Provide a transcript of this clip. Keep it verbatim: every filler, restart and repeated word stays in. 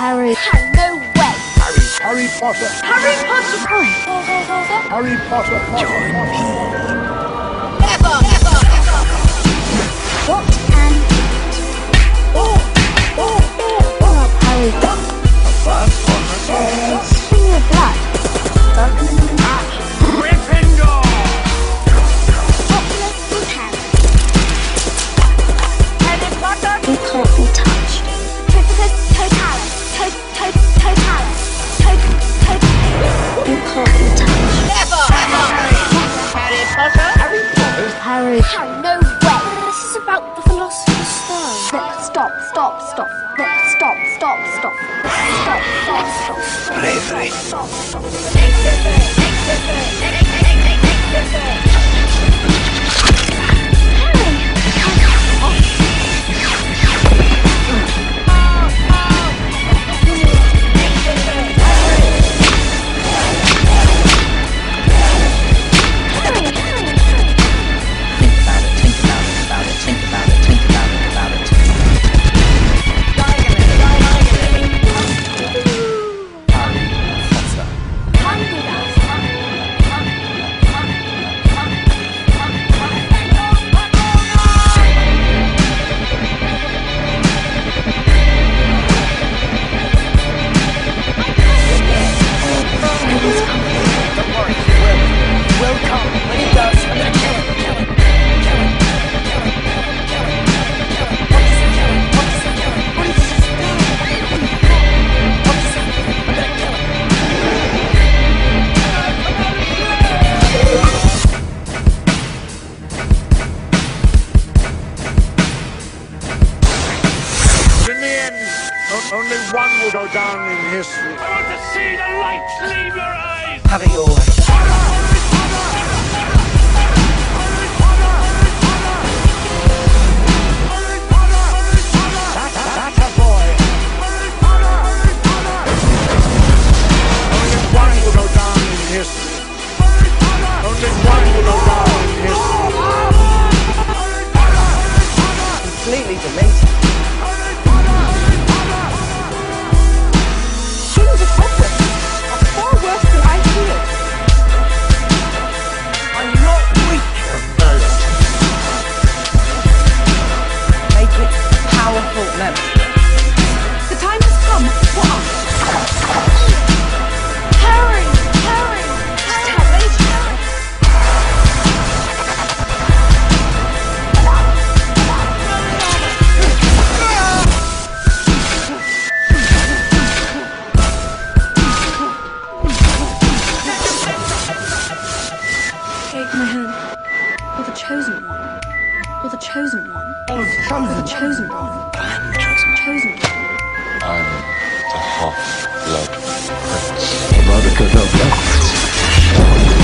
Harry. Harry, no way. Harry, Harry Potter. Harry Potter. Harry. Harry Potter. Join me. Never, never, never. What can Oh, oh, oh, oh, Harry? Fast Potter. Spring your blood. Gryffindor. Popular with Harry. Harry Potter. You can't be touched. Totalis totalis. To to totalis. To to. You can't be touched. Never, never. Harry Potter. Harry Potter. Harry. Harry, no way. This is about the Philosopher's Stone. Look, stop, stop, stop. Look, stop, stop, stop. Stop, stop, stop. Bravery. In the end, o- only one will go down in history. I want to see the light leave your eyes! Have it your way. That, that's a boy. Only one will go down in history. Only one will go down in history. Completely demented. Things of Hogwarts are far worse than I feared. I'm not weak. Make it a powerful memory. The time has come for us. Harry! Harry! Just Harry! Take my hand. You're the chosen one. You're the chosen one. I was chosen. The chosen one. I'm the chosen one. Chosen one. I'm the half-blood prince. Radical Love.